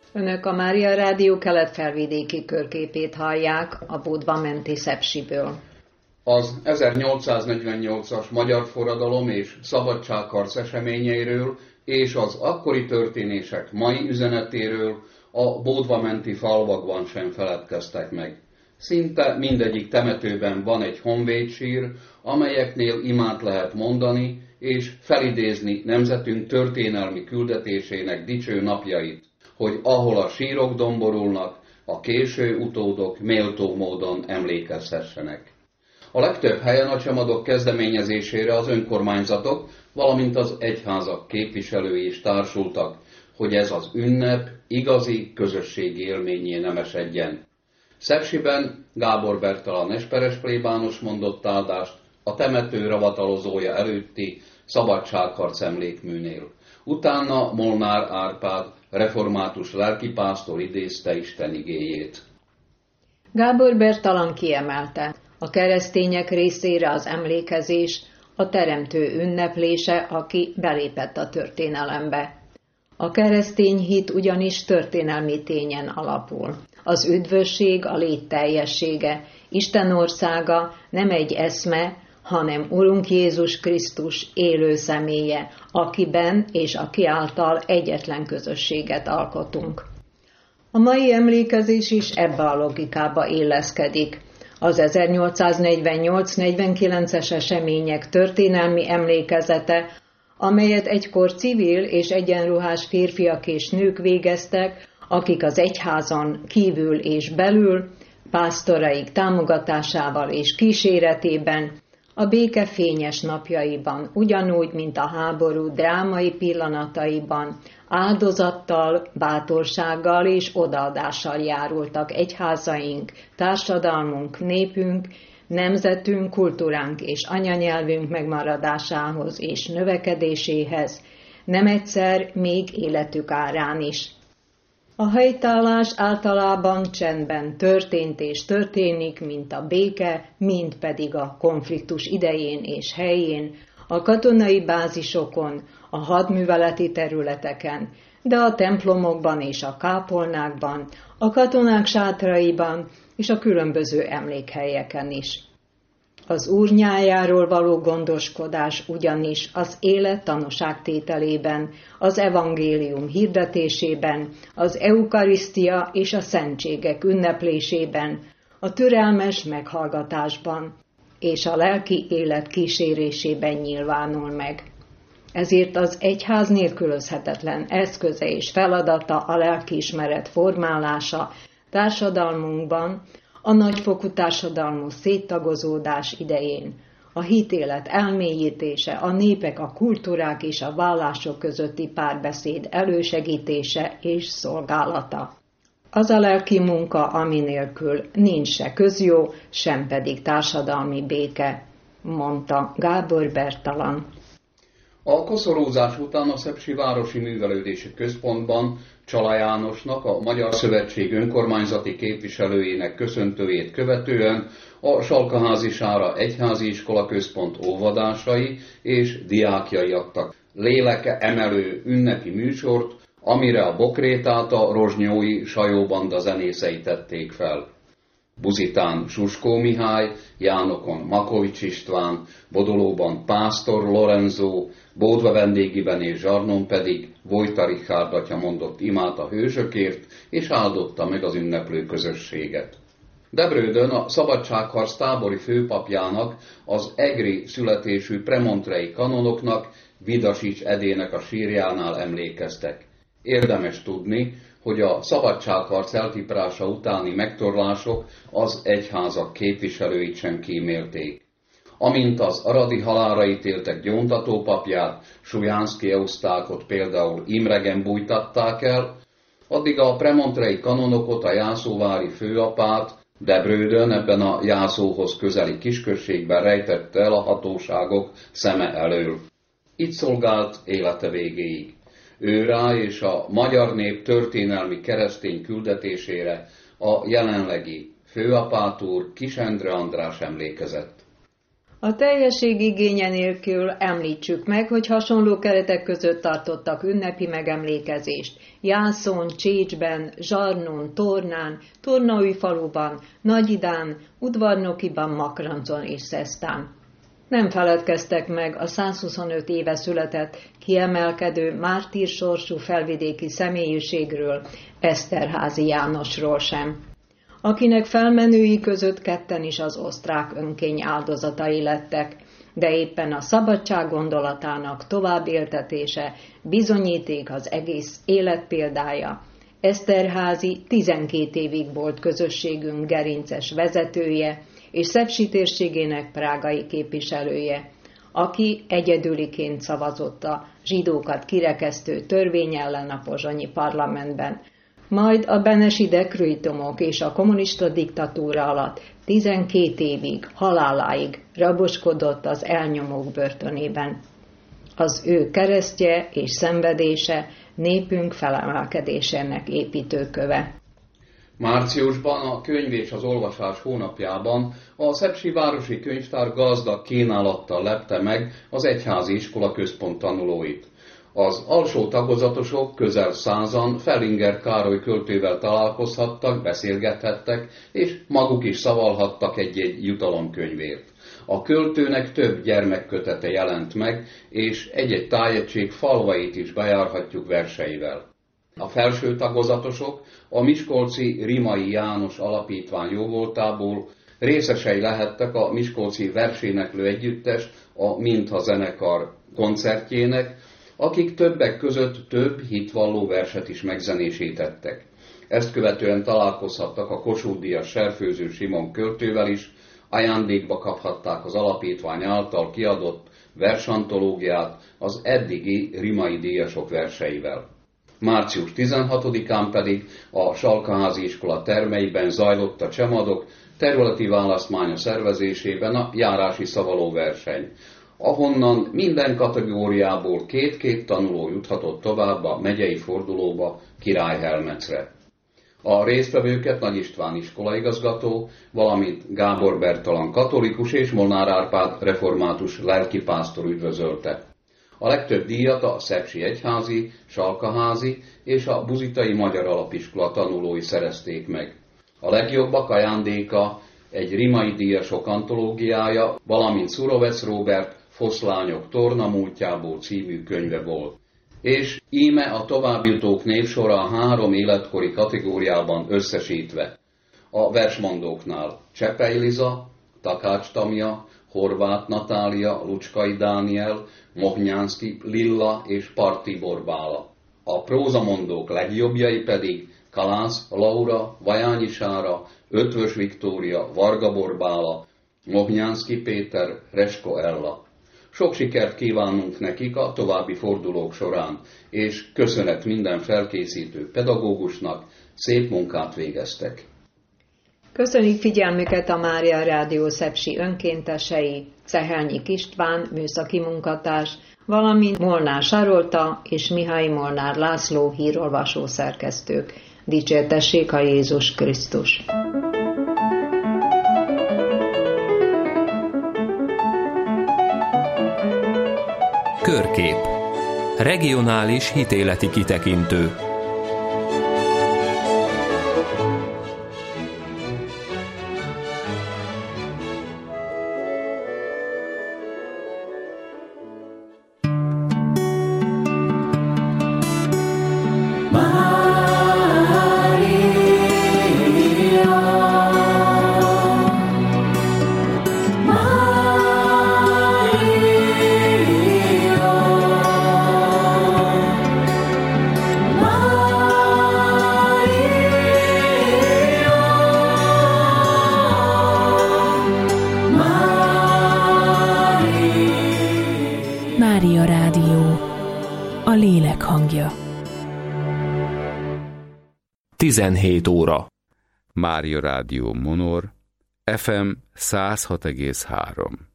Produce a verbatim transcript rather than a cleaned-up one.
Önök a Mária Rádió kelet-felvidéki körképét hallják a Budva-menti Szepsiből. Az ezernyolcszáznegyvennyolcas magyar forradalom és szabadságharc eseményeiről és az akkori történések mai üzenetéről a Budva-menti falvakban sem feledkeztek meg. Szinte mindegyik temetőben van egy honvédsír, amelyeknél imát lehet mondani és felidézni nemzetünk történelmi küldetésének dicső napjait, hogy ahol a sírok domborulnak, a késő utódok méltó módon emlékezhessenek. A legtöbb helyen a csemadok kezdeményezésére az önkormányzatok, valamint az egyházak képviselői is társultak, hogy ez az ünnep igazi közösségi élményé nem esedjen. Szepsiben Gábor Bertalan esperes plébános mondott áldást a temető ravatalozója előtti szabadságharc emlékműnél. Utána Molnár Árpád, református lelkipásztor idézte Isten igéjét. Gábor Bertalan kiemelte, a keresztények részére az emlékezés a teremtő ünneplése, aki belépett a történelembe. A keresztény hit ugyanis történelmi tényen alapul. Az üdvösség a lét teljessége, Isten országa nem egy eszme, hanem Urunk Jézus Krisztus élő személye, akiben és aki által egyetlen közösséget alkotunk. A mai emlékezés is ebbe a logikába illeszkedik. Az ezernyolcszáznegyvennyolc negyvenkilences események történelmi emlékezete, amelyet egykor civil és egyenruhás férfiak és nők végeztek, akik az egyházon kívül és belül, pásztoraik támogatásával és kíséretében, a béke fényes napjaiban, ugyanúgy, mint a háború drámai pillanataiban, áldozattal, bátorsággal és odaadással járultak egyházaink, társadalmunk, népünk, nemzetünk, kultúránk és anyanyelvünk megmaradásához és növekedéséhez, nem egyszer még életük árán is. A helytállás általában csendben történt és történik, mint a béke, mint pedig a konfliktus idején és helyén, a katonai bázisokon, a hadműveleti területeken, de a templomokban és a kápolnákban, a katonák sátraiban és a különböző emlékhelyeken is. Az Úr nyájáról való gondoskodás ugyanis az élet tanúságtételében, az evangélium hirdetésében, az eukarisztia és a szentségek ünneplésében, a türelmes meghallgatásban és a lelki élet kísérésében nyilvánul meg. Ezért az egyház nélkülözhetetlen eszköze és feladata a lelkiismeret formálása társadalmunkban, a nagyfokú társadalmi széttagozódás idején, a hitélet elmélyítése, a népek, a kultúrák és a vallások közötti párbeszéd elősegítése és szolgálata. Az a lelki munka, ami nélkül nincs se közjó, sem pedig társadalmi béke, mondta Gábor Bertalan. A koszorúzás után a Szepsi Városi Művelődési Központban Csala Jánosnak, a Magyar Szövetség önkormányzati képviselőjének köszöntőjét követően a Salkaházi Sára Egyházi Iskola Központ óvodásai és diákjai adtak léleke emelő ünnepi műsort, amire a Bokrétáta rozsnyói sajóbanda zenészei tették fel. Buzitán Suskó Mihály, Jánokon Makovics István, Bodolóban Pásztor Lorenzo, Bódva vendégiben és Zsarnon pedig Vojta Richárd atya mondott imát a hősökért, és áldotta meg az ünneplő közösséget. Debrődön a szabadságharc tábori főpapjának, az egri születésű premontrei kanonoknak, Vidasics Edének a sírjánál emlékeztek. Érdemes tudni, hogy a szabadságharc eltiprása utáni megtorlások az egyházak képviselőit sem kímélték. Amint az aradi halálra ítéltek gyóntató papját, Sujánszky Eustákot például Imregen bújtatták el, addig a premontrei kanonokot, a jászóvári főapát Debrődön, ebben a Jászóhoz közeli kisközségben rejtette el a hatóságok szeme elől. Itt szolgált élete végéig. Őrá és a magyar nép történelmi keresztény küldetésére a jelenlegi főapát úr Kis Endre András emlékezett. A teljesség igénye nélkül említsük meg, hogy hasonló keretek között tartottak ünnepi megemlékezést Jászón, Csécsben, Zsarnón, Tornán, Tornaújfaluban, Nagyidán, Udvarnokiban, Makrancon és Szesztán. Nem feledkeztek meg a százhuszonöt éve született, kiemelkedő, mártír sorsú felvidéki személyiségről, Eszterházy Jánosról sem, akinek felmenői között ketten is az osztrák önkény áldozatai lettek, de éppen a szabadság gondolatának továbbéltetése, bizonyíték az egész életpéldája. Eszterházy tizenkét évig volt közösségünk gerinces vezetője, és Szepsi térségének prágai képviselője, aki egyedüliként szavazott a zsidókat kirekesztő törvény ellen a pozsonyi parlamentben, majd a benesi dekrétumok és a kommunista diktatúra alatt tizenkét évig, haláláig raboskodott az elnyomók börtönében. Az ő keresztje és szenvedése népünk felemelkedésének építőköve. Márciusban a könyv és az olvasás hónapjában a Szepsi Városi Könyvtár gazdag kínálattal lepte meg az egyházi iskola központ tanulóit. Az alsó tagozatosok közel százan Fellinger Károly költővel találkozhattak, beszélgethettek, és maguk is szavalhattak egy-egy jutalomkönyvért. A költőnek több gyermekkötete jelent meg, és egy-egy tájegység falvait is bejárhatjuk verseivel. A felső tagozatosok a miskolci Rimai János Alapítvány jóvoltából részesei lehettek a miskolci verséneklő együttes, a Mintha zenekar koncertjének, akik többek között több hitvalló verset is megzenésítettek. Ezt követően találkozhattak a Kossuth-díjas Serfőző Simon költővel is, ajándékba kaphatták az alapítvány által kiadott versantológiát az eddigi Rimai díjasok verseivel. Március tizenhatodikán pedig a Salkaházi iskola termeiben zajlott a Csemadok területi választmánya szervezésében a járási szavaló verseny, ahonnan minden kategóriából két-két tanuló juthatott tovább a megyei fordulóba Királyhelmecre. A résztvevőket Nagy István iskolaigazgató, valamint Gábor Bertalan katolikus és Molnár Árpád református lelkipásztor üdvözölte. A legtöbb díjat a Szepsi Egyházi, Salkaházi és a Buzitai Magyar Alapiskola tanulói szerezték meg. A legjobbak ajándéka egy Rimai díjasok antológiája, valamint Szurovec Róbert Foszlányok tornamúltjából című könyve volt. És íme a továbbjutók névsora a három életkori kategóriában összesítve. A versmondóknál Csepely Liza, Takács Tamja, Horváth Natália, Lucskai Dániel, Mohnyánszky Lilla és Part Tibor Bála. A prózamondók legjobbjai pedig Kalász Laura, Vajányi Sára, Ötvös Viktória, Varga Borbála, Mohnyánszky Péter, Resko Ella. Sok sikert kívánunk nekik a további fordulók során, és köszönet minden felkészítő pedagógusnak, szép munkát végeztek. Köszönjük figyelmüket a Mária Rádió Szepsi önkéntesei, Cehelnyik István, műszaki munkatárs, valamint Molnár Sarolta és Mihály Molnár László hírolvasó szerkesztők. Dicsértessék a Jézus Krisztus! Körkép. Regionális hitéleti kitekintő. Mária Rádió, a lélek hangja. tizenhét óra. Mária Rádió Monor, ef em száz hat egész három.